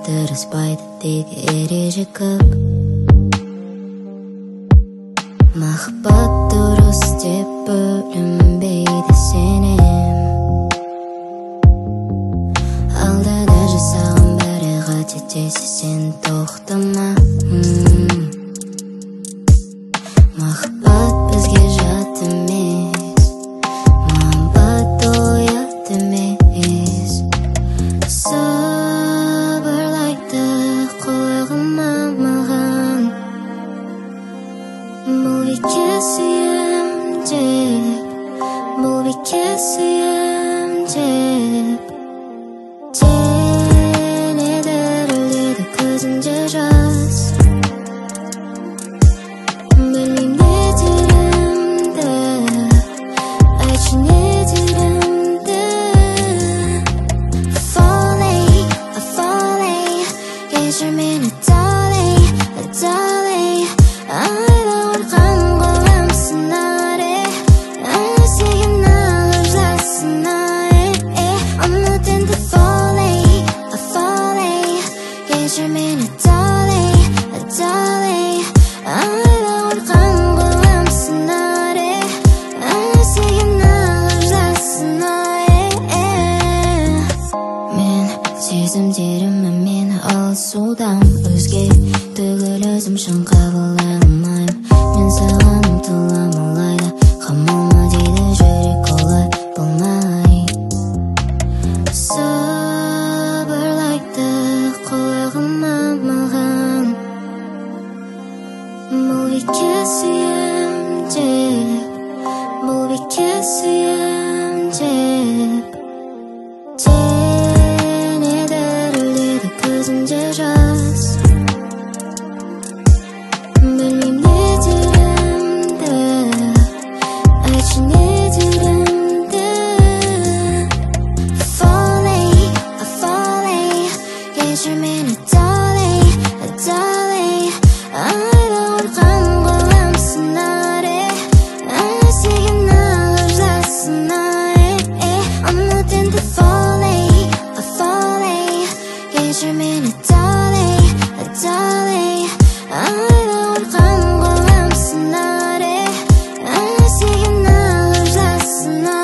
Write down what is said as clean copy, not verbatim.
тырыспайды тек ереже көп. Махаббат дұрыс деп бөлінбейді сенем. Алдада жасаған бәрі қате десе сен тоқтама. Махаббат бізге жат емес, махаббат оят емес. Сабырлайды құлағыма маған, бұл бекер сүйем деп, бұл бекер сүйем деп. Денеде рөлдеді көзінде жас, білмейм не деремді, айтшы не деремді. Falling, falling, кешір мені darling, darling. Айлауырған қолым сынары, сүйген алып жасына. Ұмытынды falling, falling, кешір мені darling, darling. Айлауырған қолым сынары, сүйген алып жасына. Мен сезімдеріммен мені алысудам, өзге түгіл өзім шын қабылдай алмаймын. Мен саған ұмтыламын алайда, қамалма дейді жүрек олай болмай. Сабырлайды құлағыма маған, бұл бекер сүйем деп, бұл бекер сүйем деп. Денеде рөлдеді көзінде жас, білмейм не деремді, айтшы не деремді. Falling, falling, кешір мені darling, darling. Айлауырған қолым сынары, сүйген алып жасына. Ұмытынды falling, falling, кешір мені darling, darling. Айлауырған қолым сынары, сүйген алып жасына.